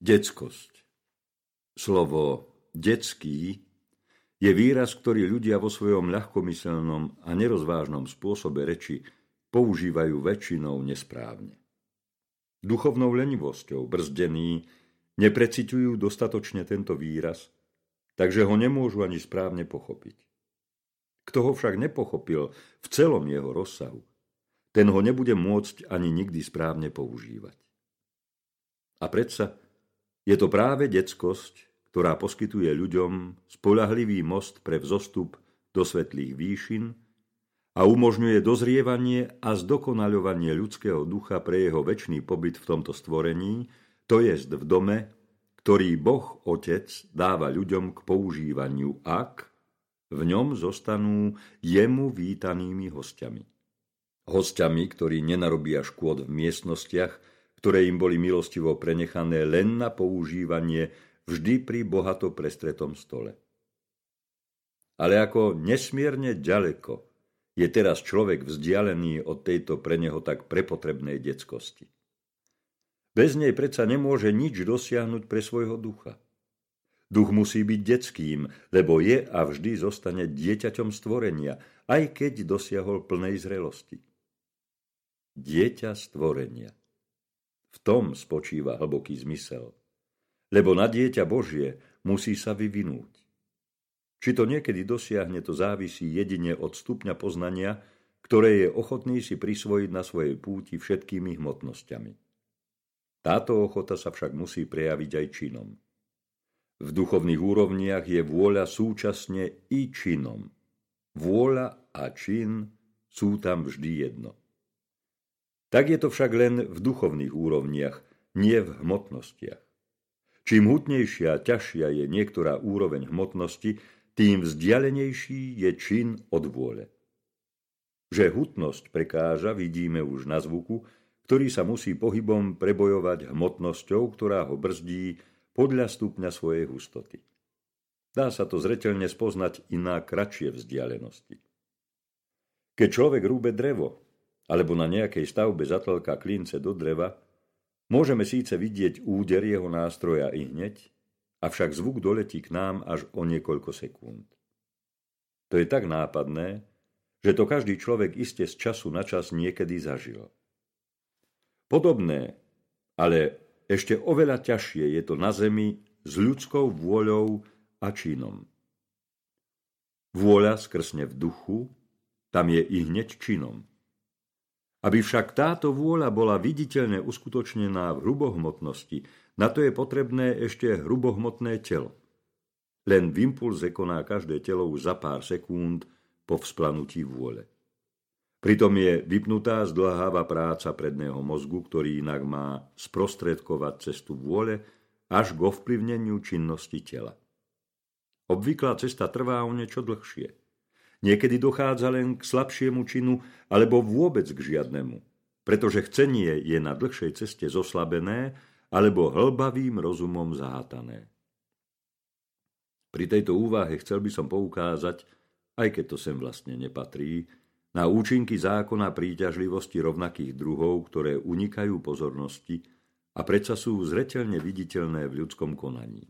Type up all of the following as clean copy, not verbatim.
Detskosť. Slovo detský je výraz, ktorý ľudia vo svojom ľahkomyselnom a nerozvážnom spôsobe reči používajú väčšinou nesprávne. Duchovnou lenivosťou brzdení nepreciťujú dostatočne tento výraz, takže ho nemôžu ani správne pochopiť. Kto ho však nepochopil v celom jeho rozsahu, ten ho nebude môcť ani nikdy správne používať. A predsa je to práve detskosť, ktorá poskytuje ľuďom spoľahlivý most pre vzostup do svetlých výšin a umožňuje dozrievanie a zdokonaľovanie ľudského ducha pre jeho večný pobyt v tomto stvorení, to jest v dome, ktorý Boh Otec dáva ľuďom k používaniu, ak v ňom zostanú jemu vítanými hostiami. Hostiami, ktorí nenarobia škôd v miestnostiach, ktoré im boli milostivo prenechané len na používanie vždy pri bohato prestretom stole. Ale ako nesmierne ďaleko je teraz človek vzdialený od tejto pre neho tak prepotrebnej detskosti. Bez nej predsa nemôže nič dosiahnuť pre svojho ducha. Duch musí byť detským, lebo je a vždy zostane dieťaťom stvorenia, aj keď dosiahol plnej zrelosti. Dieťa stvorenia. V tom spočíva hlboký zmysel. Lebo na dieťa Božie musí sa vyvinúť. Či to niekedy dosiahne, to závisí jedine od stupňa poznania, ktoré je ochotný si prisvojiť na svojej púti všetkými hmotnosťami. Táto ochota sa však musí prejaviť aj činom. V duchovných úrovniach je vôľa súčasne i činom. Vôľa a čin sú tam vždy jedno. Tak je to však len v duchovných úrovniach, nie v hmotnostiach. Čím hutnejšia a ťažšia je niektorá úroveň hmotnosti, tým vzdialenejší je čin od vôle. Že hutnosť prekáža, vidíme už na zvuku, ktorý sa musí pohybom prebojovať hmotnosťou, ktorá ho brzdí podľa stupňa svojej hustoty. Dá sa to zreteľne spoznať i na kratšie vzdialenosti. Keď človek rúbe drevo, alebo na nejakej stavbe zatlka klince do dreva, môžeme síce vidieť úder jeho nástroja i hneď, avšak zvuk doletí k nám až o niekoľko sekúnd. To je tak nápadné, že to každý človek iste z času na čas niekedy zažil. Podobné, ale ešte oveľa ťažšie je to na zemi s ľudskou vôľou a činom. Vôľa skrsne v duchu, tam je i hneď činom. Aby však táto vôľa bola viditeľne uskutočnená v hrubohmotnosti, na to je potrebné ešte hrubohmotné telo. Len v impulze koná každé telo už za pár sekúnd po vzplanutí vôle. Pritom je vypnutá zdĺháva práca predného mozgu, ktorý inak má sprostredkovať cestu vôle až k ovplyvneniu činnosti tela. Obvyklá cesta trvá o niečo dlhšie. Niekedy dochádza len k slabšiemu činu, alebo vôbec k žiadnemu, pretože chcenie je na dlhšej ceste zoslabené, alebo hlbavým rozumom zahátané. Pri tejto úvahe chcel by som poukázať, aj keď to sem vlastne nepatrí, na účinky zákona príťažlivosti rovnakých druhov, ktoré unikajú pozornosti a predsa sú zreteľne viditeľné v ľudskom konaní.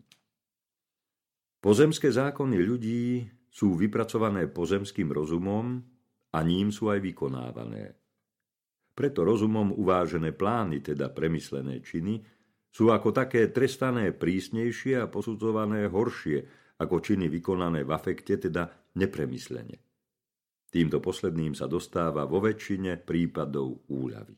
Pozemské zákony ľudí sú vypracované pozemským rozumom a ním sú aj vykonávané. Preto rozumom uvážené plány, teda premyslené činy, sú ako také trestané prísnejšie a posudzované horšie ako činy vykonané v afekte, teda nepremyslene. Týmto posledným sa dostáva vo väčšine prípadov úľavy.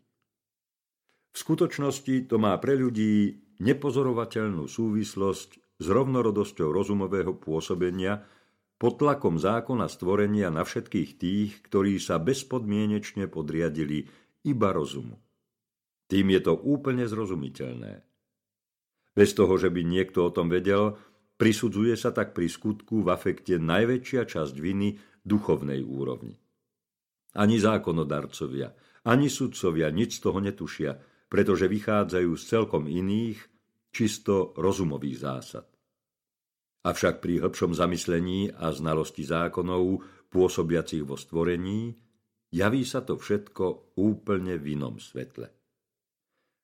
V skutočnosti to má pre ľudí nepozorovateľnú súvislosť s rovnorodosťou rozumového pôsobenia pod tlakom zákona stvorenia na všetkých tých, ktorí sa bezpodmienečne podriadili iba rozumu. Tým je to úplne zrozumiteľné. Bez toho, že by niekto o tom vedel, prisudzuje sa tak pri skutku v afekte najväčšia časť viny duchovnej úrovni. Ani zákonodarcovia, ani sudcovia nič z toho netušia, pretože vychádzajú z celkom iných, čisto rozumových zásad. Avšak pri hĺbšom zamyslení a znalosti zákonov pôsobiacich vo stvorení javí sa to všetko úplne v inom svetle.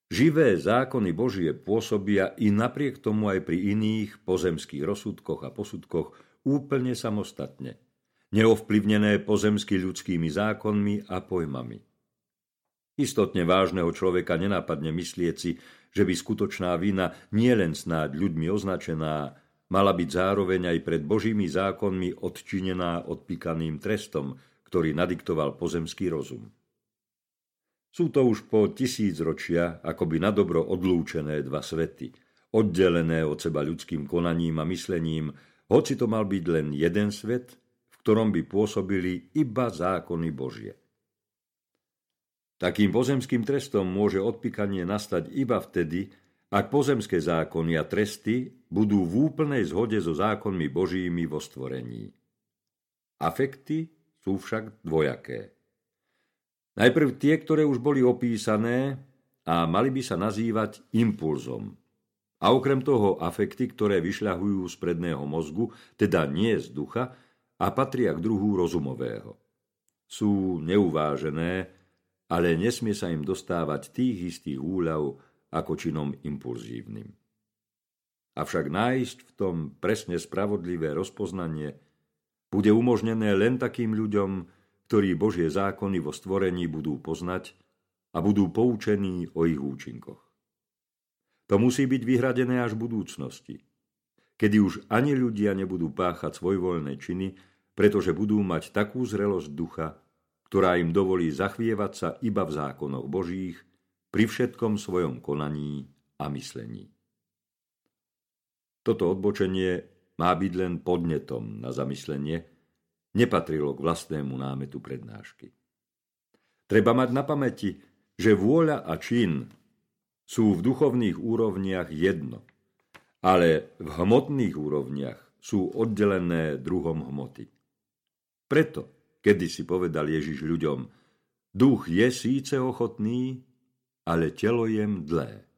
Živé zákony Božie pôsobia i napriek tomu aj pri iných pozemských rozsudkoch a posudkoch úplne samostatne, neovplyvnené pozemsky ľudskými zákonmi a pojmami. Istotne vážneho človeka nenápadne myslieť si, že by skutočná vina nielen snáď ľuďmi označená, mala byť zároveň aj pred Božími zákonmi odčinená odpíkaným trestom, ktorý nadiktoval pozemský rozum. Sú to už po 1000 ročia akoby nadobro odlúčené dva svety, oddelené od seba ľudským konaním a myslením, hoci to mal byť len jeden svet, v ktorom by pôsobili iba zákony Božie. Takým pozemským trestom môže odpíkanie nastať iba vtedy, ak pozemské zákony a tresty budú v úplnej zhode so zákonmi Božími vo stvorení. Afekty sú však dvojaké. Najprv tie, ktoré už boli opísané a mali by sa nazývať impulzom. A okrem toho afekty, ktoré vyšľahujú z predného mozgu, teda nie z ducha, a patria k druhu rozumového. Sú neuvážené, ale nesmie sa im dostávať tých istých úľav ako činom impulzívnym. Avšak nájsť v tom presne spravodlivé rozpoznanie bude umožnené len takým ľuďom, ktorí Božie zákony vo stvorení budú poznať a budú poučení o ich účinkoch. To musí byť vyhradené až v budúcnosti, kedy už ani ľudia nebudú páchať svojvoľné činy, pretože budú mať takú zrelosť ducha, ktorá im dovolí zachvievať sa iba v zákonoch Božích pri všetkom svojom konaní a myslení. Toto odbočenie má byť len podnetom na zamyslenie, nepatrilo k vlastnému námetu prednášky. Treba mať na pamäti, že vôľa a čin sú v duchovných úrovniach jedno, ale v hmotných úrovniach sú oddelené druhom hmoty. Preto, kedysi povedal Ježiš ľuďom, duch je síce ochotný, ale telo je mdlé.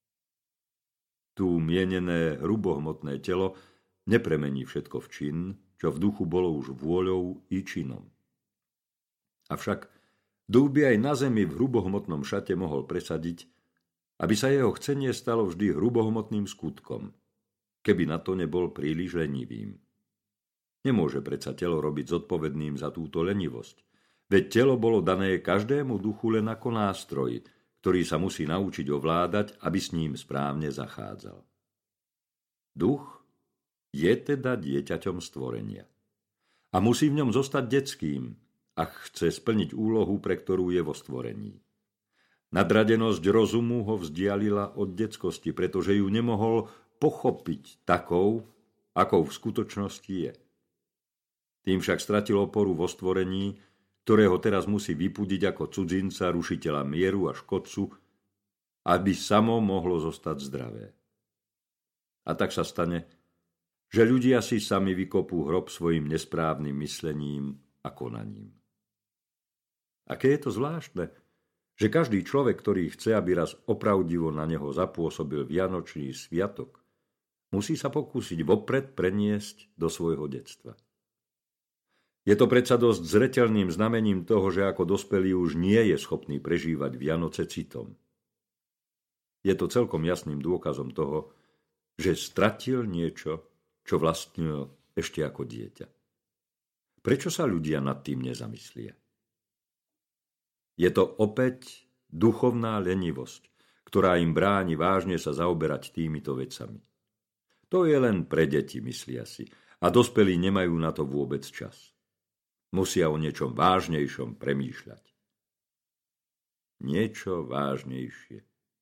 Tu mienené hrubohmotné telo nepremení všetko v čin, čo v duchu bolo už vôľou i činom. Avšak duch by aj na zemi v hrubohmotnom šate mohol presadiť, aby sa jeho chcenie stalo vždy hrubohmotným skutkom, keby na to nebol príliš lenivým. Nemôže predsa telo robiť zodpovedným za túto lenivosť, veď telo bolo dané každému duchu len ako nástroj, ktorý sa musí naučiť ovládať, aby s ním správne zachádzal. Duch je teda dieťaťom stvorenia. A musí v ňom zostať detským, ak chce splniť úlohu, pre ktorú je vo stvorení. Nadradenosť rozumu ho vzdialila od detskosti, pretože ju nemohol pochopiť takou, akou v skutočnosti je. Tým však stratil oporu vo stvorení, ktorého teraz musí vypudiť ako cudzinca, rušiteľa mieru a škodcu, aby samo mohlo zostať zdravé. A tak sa stane, že ľudia si sami vykopú hrob svojim nesprávnym myslením a konaním. Aké je to zvláštne, že každý človek, ktorý chce, aby raz opravdivo na neho zapôsobil vianočný sviatok, musí sa pokúsiť vopred preniesť do svojho detstva. Je to predsa dosť zreteľným znamením toho, že ako dospelý už nie je schopný prežívať Vianoce citom. Je to celkom jasným dôkazom toho, že stratil niečo, čo vlastnil ešte ako dieťa. Prečo sa ľudia nad tým nezamyslia? Je to opäť duchovná lenivosť, ktorá im bráni vážne sa zaoberať týmito vecami. To je len pre deti, myslia si, a dospelí nemajú na to vôbec čas. Musia o niečom vážnejšom premýšľať. Niečo vážnejšie.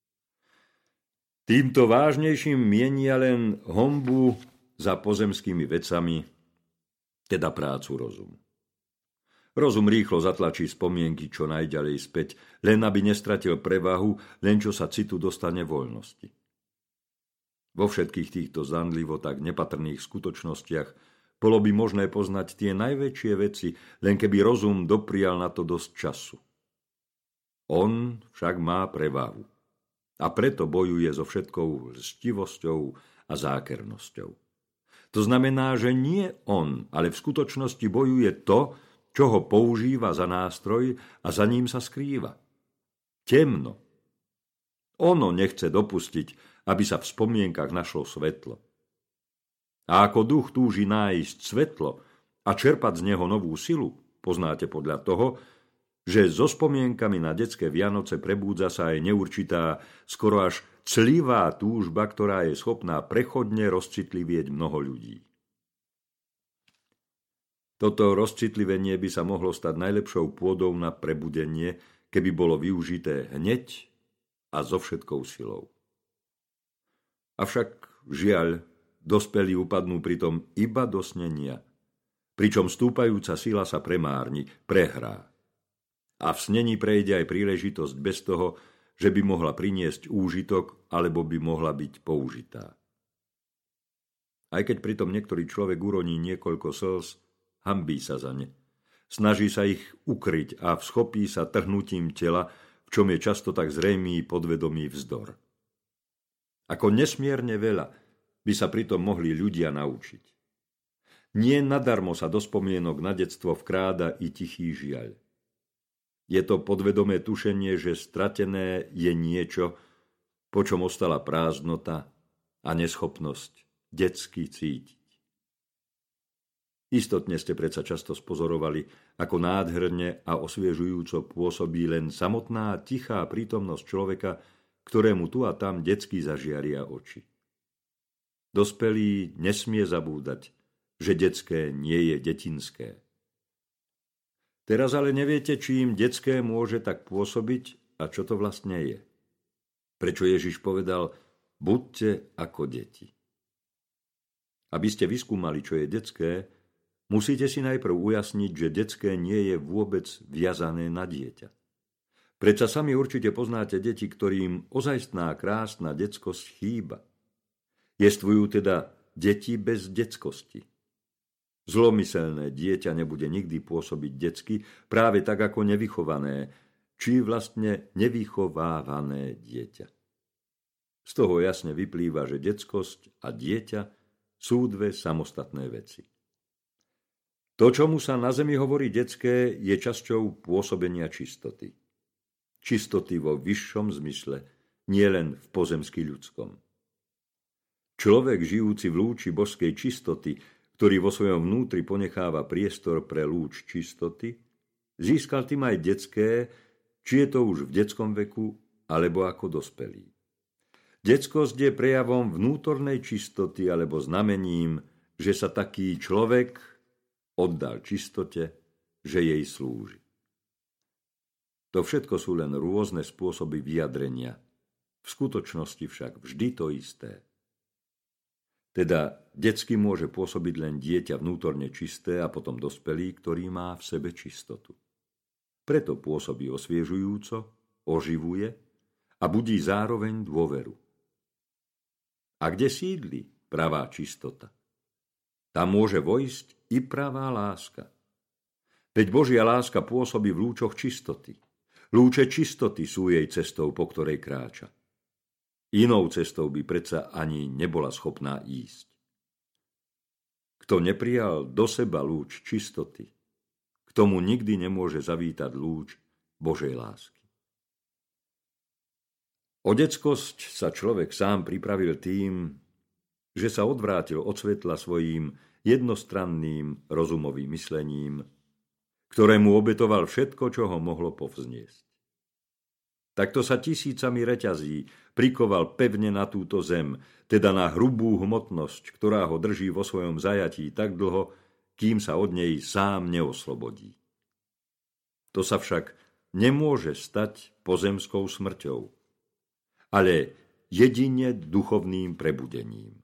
Týmto vážnejším mienia len honbu za pozemskými vecami, teda prácu rozumu. Rozum rýchlo zatlačí spomienky čo najďalej späť, len aby nestratil prevahu, len čo sa citu dostane voľnosti. Vo všetkých týchto zdanlivo tak nepatrných skutočnostiach bolo by možné poznať tie najväčšie veci, len keby rozum doprial na to dosť času. On však má prevahu a preto bojuje so všetkou lstivosťou a zákernosťou. To znamená, že nie on, ale v skutočnosti bojuje to, čo ho používa za nástroj a za ním sa skrýva. Temno. ono nechce dopustiť, aby sa v spomienkach našlo svetlo. A ako duch túži nájsť svetlo a čerpať z neho novú silu, poznáte podľa toho, že so spomienkami na detské Vianoce prebúdza sa aj neurčitá, skoro až clivá túžba, ktorá je schopná prechodne rozcitlivieť mnoho ľudí. Toto rozcitlivenie by sa mohlo stať najlepšou pôdou na prebudenie, keby bolo využité hneď a so všetkou silou. Avšak, žiaľ, dospelí upadnú pritom iba do snenia, pričom stúpajúca sila sa premárni, prehrá. A v snení prejde aj príležitosť bez toho, že by mohla priniesť úžitok alebo by mohla byť použitá. Aj keď pritom niektorý človek uroní niekoľko slz, hanbí sa za ne. Snaží sa ich ukryť a vschopí sa trhnutím tela, v čom je často tak zrejmý podvedomý vzdor. Ako nesmierne veľa by sa pritom mohli ľudia naučiť. Nie nadarmo sa do spomienok na detstvo vkráda i tichý žiaľ. Je to podvedomé tušenie, že stratené je niečo, po čom ostala prázdnota a neschopnosť detsky cítiť. Istotne ste predsa často spozorovali, ako nádherne a osviežujúco pôsobí len samotná tichá prítomnosť človeka, ktorému tu a tam detsky zažiaria oči. Dospelý nesmie zabúdať, že detské nie je detinské. Teraz ale neviete, či im detské môže tak pôsobiť a čo to vlastne je. Prečo Ježiš povedal, buďte ako deti. Aby ste vyskúmali, čo je detské, musíte si najprv ujasniť, že detské nie je vôbec viazané na dieťa. Predsa sami určite poznáte deti, ktorým ozajstná krásna detskosť chýba. Jestvujú teda deti bez detskosti. Zlomyselné dieťa nebude nikdy pôsobiť detsky, práve tak ako nevychované, či vlastne nevychovávané dieťa. Z toho jasne vyplýva, že detskosť a dieťa sú dve samostatné veci. To, čomu sa na zemi hovorí detské, je časťou pôsobenia čistoty. Čistoty vo vyššom zmysle, nielen v pozemsky ľudskom. Človek žijúci v lúči božskej čistoty, ktorý vo svojom vnútri ponecháva priestor pre lúč čistoty, získal tým aj detské, či je to už v detskom veku, alebo ako dospelý. Detskosť je prejavom vnútornej čistoty alebo znamením, že sa taký človek oddal čistote, že jej slúži. To všetko sú len rôzne spôsoby vyjadrenia, v skutočnosti však vždy to isté. Teda detsky môže pôsobiť len dieťa vnútorne čisté a potom dospelý, ktorý má v sebe čistotu. Preto pôsobí osviežujúco, oživuje a budí zároveň dôveru. A kde sídli pravá čistota? Tam môže vojsť i pravá láska. Veď Božia láska pôsobí v lúčoch čistoty. Lúče čistoty sú jej cestou, po ktorej kráča. Inou cestou by predsa ani nebola schopná ísť. Kto neprijal do seba lúč čistoty, k tomu nikdy nemôže zavítať lúč Božej lásky. O detskosť sa človek sám pripravil tým, že sa odvrátil od svetla svojím jednostranným rozumovým myslením, ktorému obetoval všetko, čo ho mohlo povzniesť. Takto sa tisícami reťazí prikoval pevne na túto zem, teda na hrubú hmotnosť, ktorá ho drží vo svojom zajatí tak dlho, kým sa od nej sám neoslobodí. To sa však nemôže stať pozemskou smrťou, ale jedine duchovným prebudením.